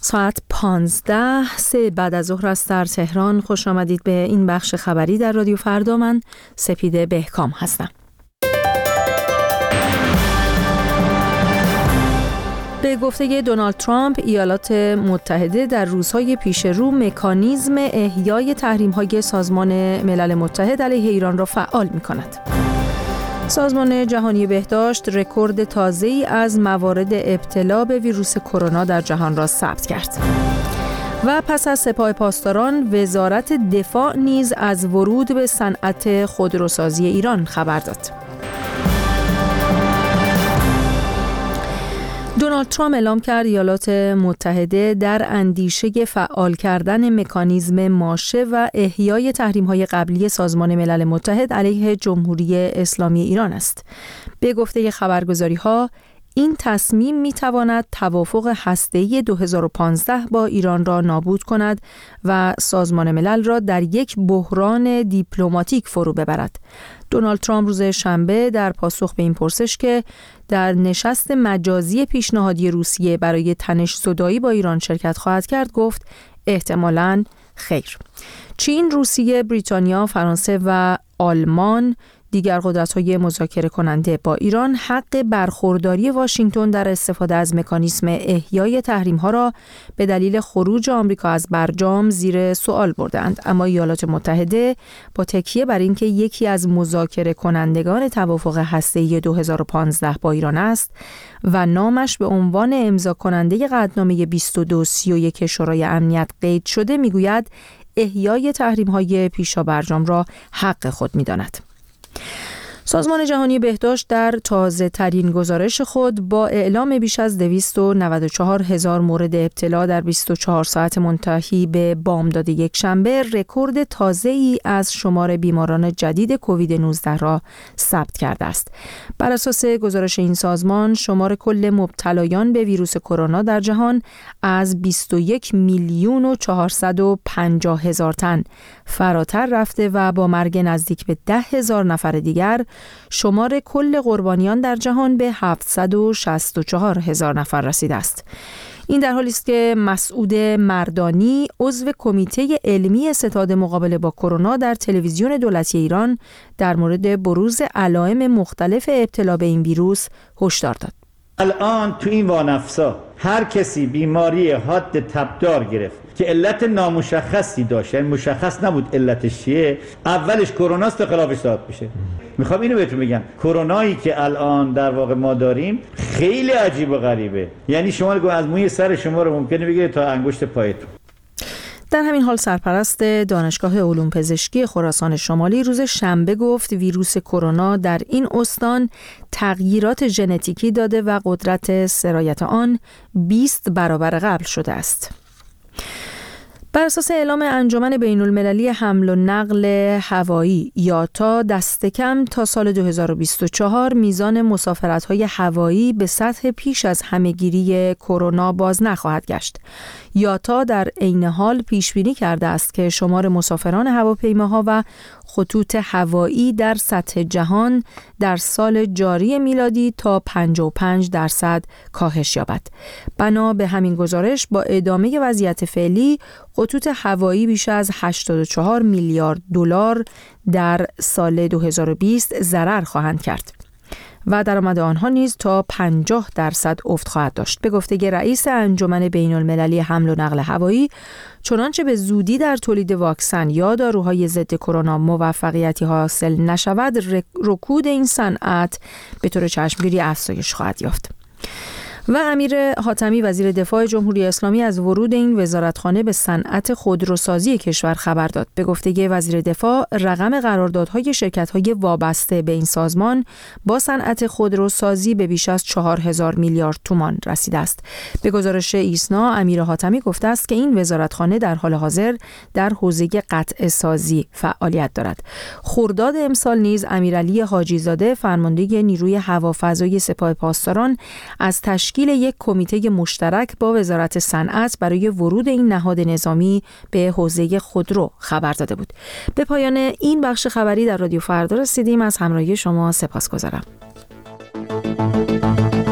ساعت 15 بعد از ظهر است در تهران. خوش آمدید به این بخش خبری در رادیو فردا. من سپیده بهکام هستم. به گفته دونالد ترامپ، ایالات متحده در روزهای پیش رو مکانیزم احیای تحریم‌های سازمان ملل متحد علیه ایران را فعال می‌کند. سازمان جهانی بهداشت رکورد تازه‌ای از موارد ابتلا به ویروس کرونا در جهان را ثبت کرد. و پس از سپاه پاسداران، وزارت دفاع نیز از ورود به صنعت خودروسازی ایران خبر داد. دونالد ترامپ اعلام کرد ایالات متحده در اندیشه فعال کردن مکانیزم ماشه و احیای تحریم‌های قبلی سازمان ملل متحد علیه جمهوری اسلامی ایران است. به گفته خبرگزاری‌ها، این تصمیم می‌تواند توافق هسته‌ای 2015 با ایران را نابود کند و سازمان ملل را در یک بحران دیپلماتیک فرو ببرد. دونالد ترامپ روز شنبه در پاسخ به این پرسش که در نشست مجازی پیشنهادی روسیه برای تنش‌زدایی با ایران شرکت خواهد کرد گفت احتمالاً خیر. چین، روسیه، بریتانیا، فرانسه و آلمان دیگر قدرت‌های مذاکره کننده با ایران حق برخورداری واشنگتن در استفاده از مکانیزم احیای تحریم‌ها را به دلیل خروج آمریکا از برجام زیر سوال بردند، اما ایالات متحده با تکیه بر اینکه یکی از مذاکره کنندگان توافق هسته‌ای 2015 با ایران است و نامش به عنوان امضا کننده قطعنامه 2231 شورای امنیت قید شده، میگوید احیای تحریم‌های پیشا برجام را حق خود می‌داند. سازمان جهانی بهداشت در تازه ترین گزارش خود با اعلام بیش از 294,000 مورد ابتلا در 24 ساعت منتهی به بامداد یک شنبه رکورد تازه‌ای از شمار بیماران جدید کووید 19 را ثبت کرده است. بر اساس گزارش این سازمان، شمار کل مبتلایان به ویروس کرونا در جهان از 21,450,000 تن فراتر رفته و با مرگ نزدیک به 10,000 نفر دیگر شمار کل قربانیان در جهان به 764,000 نفر رسیده است. این در حالی است که مسعود مردانی، عضو کمیته علمی ستاد مقابله با کرونا در تلویزیون دولتی ایران، در مورد بروز علائم مختلف ابتلا به این ویروس هشدار داد. الان تو این وانفسا هر کسی بیماری حاد تبدار گرفت که علت نامشخصی داشت، یعنی مشخص نبود علتش چیه، اولش کروناست تا خلافش ثابت میشه. میخوام اینو بهتون بگم، کرونایی که الان در واقع ما داریم خیلی عجیب و غریبه، یعنی شما از موی سر شما رو ممکنه بگیره تا انگشت پایتون. در همین حال سرپرست دانشگاه علوم پزشکی خراسان شمالی روز شنبه گفت ویروس کرونا در این استان تغییرات ژنتیکی داده و قدرت سرایت آن 20 برابر قبل شده است. بر اساس اعلام انجمن بین‌المللی حمل و نقل هوایی یاتا، دست کم تا سال 2024 میزان مسافرت‌های هوایی به سطح پیش از همه‌گیری کرونا باز نخواهد گشت. یاتا در عین حال پیش بینی کرده است که شمار مسافران هواپیماها و خطوط هوایی در سطح جهان در سال جاری میلادی تا 55% کاهش یابد. بنا به همین گزارش، با ادامه وضعیت فعلی، خطوط هوایی بیش از 84 میلیارد دلار در سال 2020 ضرر خواهند کرد و درآمد آنها نیز تا 50% افت خواهد داشت. به گفته رئیس انجمن بین‌المللی حمل و نقل هوایی، چنانچه به زودی در تولید واکسن یا داروهای ضد کرونا موفقیتی حاصل نشود، رکود این صنعت به طور چشمگیری افزایش خواهد یافت. و امیر حاتمی وزیر دفاع جمهوری اسلامی از ورود این وزارتخانه به صنعت خودروسازی کشور خبر داد. به گفته وزیر دفاع، رقم قراردادهای شرکت‌های وابسته به این سازمان با صنعت خودروسازی به بیش از 4,000 میلیارد تومان رسیده است. به گزارش ایسنا، امیر حاتمی گفته است که این وزارتخانه در حال حاضر در حوزه قطعه سازی فعالیت دارد. خرداد امسال نیز امیرعلی حاجی‌زاده، فرمانده نیروی هوافضای سپاه پاسداران، از تشکیل یک کمیته مشترک با وزارت صنعت برای ورود این نهاد نظامی به حوزه خودرو خبر داده بود. به پایان این بخش خبری در رادیو فردا رسیدیم. از همراهی شما سپاسگزارم.